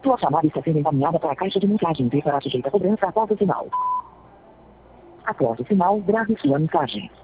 Sua chamada está sendo encaminhada para a caixa de mensagens e será sujeita a cobrança após o sinal. Após o sinal, grave sua mensagem.